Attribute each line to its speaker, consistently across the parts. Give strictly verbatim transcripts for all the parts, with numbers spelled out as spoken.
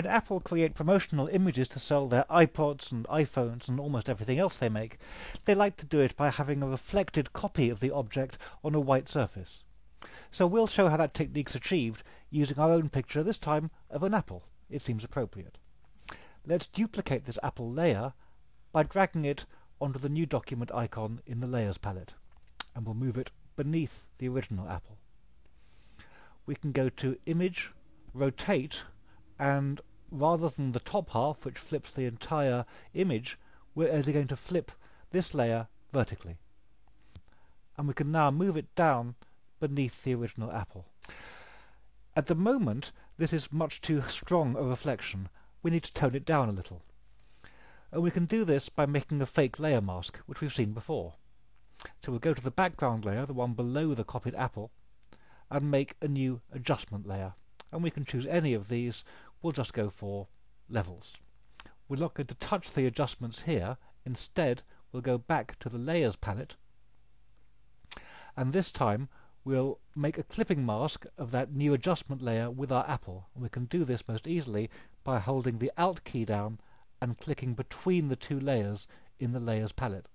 Speaker 1: Apple create promotional images to sell their iPods and iPhones and almost everything else they make, they like to do it by having a reflected copy of the object on a white surface. So we'll show how that technique's achieved using our own picture, this time of an apple. It seems appropriate. Let's duplicate this apple layer by dragging it onto the new document icon in the Layers palette, and we'll move it beneath the original apple. We can go to Image, Rotate, and rather than the top half, which flips the entire image, we're only going to flip this layer vertically. And we can now move it down beneath the original apple. At the moment, this is much too strong a reflection. We need to tone it down a little. And we can do this by making a fake layer mask, which we've seen before. So we'll go to the background layer, the one below the copied apple, and make a new adjustment layer. And we can choose any of these. We'll just go for levels. We're not going to touch the adjustments here. Instead, we'll go back to the Layers palette, and this time we'll make a clipping mask of that new adjustment layer with our apple. And we can do this most easily by holding the Alt key down and clicking between the two layers in the Layers palette.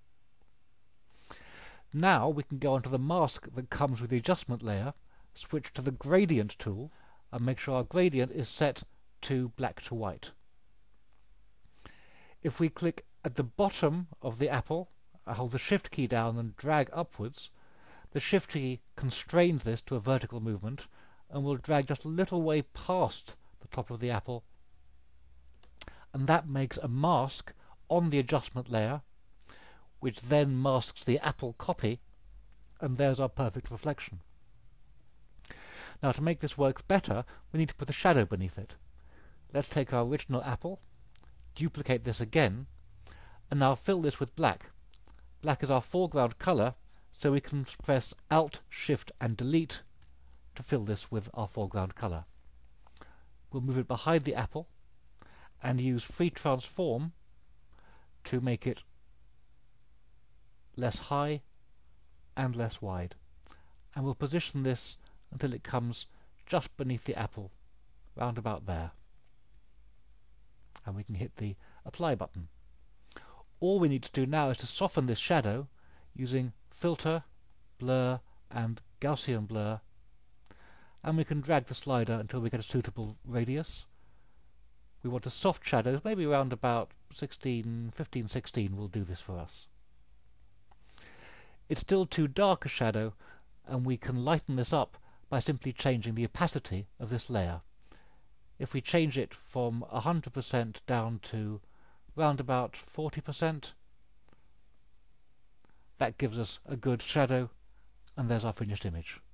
Speaker 1: Now we can go onto the mask that comes with the adjustment layer, switch to the Gradient tool, and make sure our gradient is set to black to white. If we click at the bottom of the apple, I hold the Shift key down and drag upwards, the Shift key constrains this to a vertical movement, and we'll drag just a little way past the top of the apple, and that makes a mask on the adjustment layer, which then masks the apple copy, and there's our perfect reflection. Now, to make this work better, we need to put a shadow beneath it. Let's take our original apple, duplicate this again, and now fill this with black. Black is our foreground color, so we can press Alt, Shift, and Delete to fill this with our foreground color. We'll move it behind the apple and use Free Transform to make it less high and less wide. And we'll position this until it comes just beneath the apple, round about there. And we can hit the Apply button. All we need to do now is to soften this shadow using Filter, Blur, and Gaussian Blur, and we can drag the slider until we get a suitable radius. We want a soft shadow, maybe around about sixteen, fifteen, sixteen will do this for us. It's still too dark a shadow, and we can lighten this up by simply changing the opacity of this layer. If we change it from one hundred percent down to round about forty percent, that gives us a good shadow, and there's our finished image.